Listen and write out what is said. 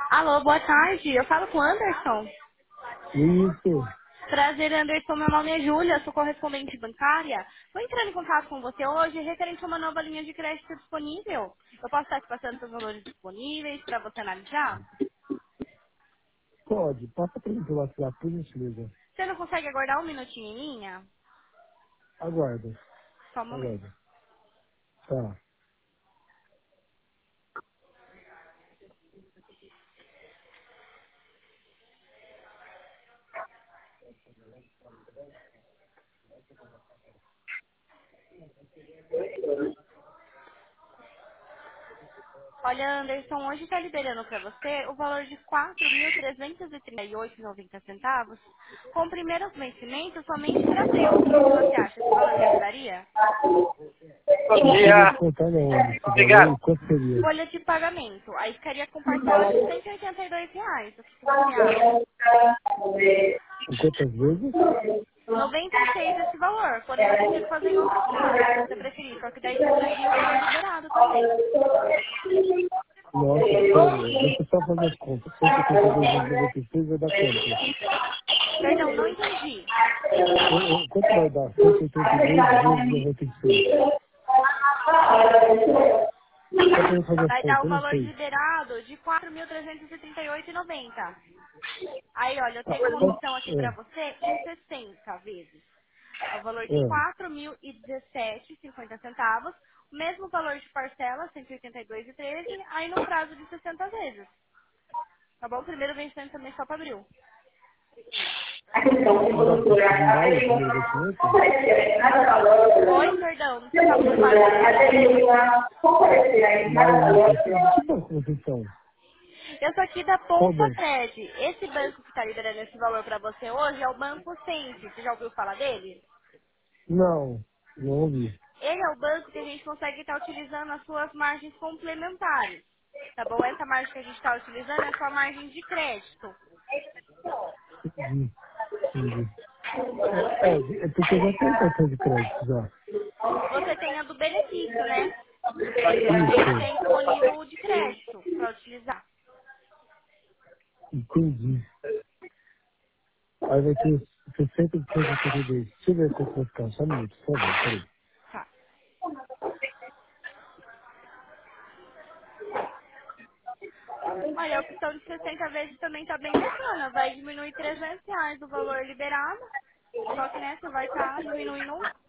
Alô, boa tarde. Eu falo com o Anderson. Isso. Prazer, Anderson. Meu nome é Júlia, sou correspondente bancária. Vou entrar em contato com você hoje referente a uma nova linha de crédito disponível. Eu posso estar te passando os valores disponíveis para você analisar? Pode. Passa para mim pelo WhatsApp, por gentileza. Você não consegue aguardar um minutinho em linha? Aguarda. Só um momento. Aguarda. Tá. Olha, Anderson, hoje está liberando para você o valor de R$ 4.338,90 com o primeiro vencimento somente para abril. O que você acha? Esse valor te ajudaria? Bom dia. Seria descontar na onde esse valor e Obrigado. quanto seria? Folha de pagamento. Aí ficaria com parcelas de R$ 182. O que você acha? Em quantas vezes? 96 esse valor. Porém, eu consigo fazer em outros prazos, se você preferir. Só que daí te ajudaria o valor liberado também. Nossa, pera, deixa eu só fazer as contas. 182 vezes 96 vai dar quanto? Perdão, não entendi. Quanto vai dar? 182 vezes 96. Só para eu fazer as Vai dar contas, o eu não valor sei. liberado de 4.338,90. Aí, olha, eu Ah, tenho uma quanto? opção aqui pra você em 60 vezes. É o valor de É. 4.017,50. O mesmo valor de parcela, 182,13. Aí no prazo de 60 vezes. Tá bom? O primeiro vencimento também só para abril. Não dá para ser em maio o primeiro investimento? Oi, perdão, você tá muito baixo pra mim. Maio não consegue. Que banco vocês são? Eu sou aqui da Qual Ponta banco? Cred. Esse banco que está liberando esse valor para você hoje é o Banco Sense. Você já ouviu falar dele? Não, não ouvi. Ele é o banco que a gente consegue estar utilizando as suas margens complementares. Tá bom? Essa margem que a gente está utilizando é a sua margem de crédito. Entendi, entendi. É porque eu já tenho cartão de crédito já. Você tem a do benefício, né? Ele Isso, tem disponível o de crédito para utilizar. entendi. Aí vai ter 60 de 182. Deixa eu ver quanto vai ficar. Só um minuto, por favor, peraí. Tá. Olha, a opção de 60 vezes também tá bem bacana. Vai diminuir R$ 300 do valor liberado. Só que, né, você vai estar diminuindo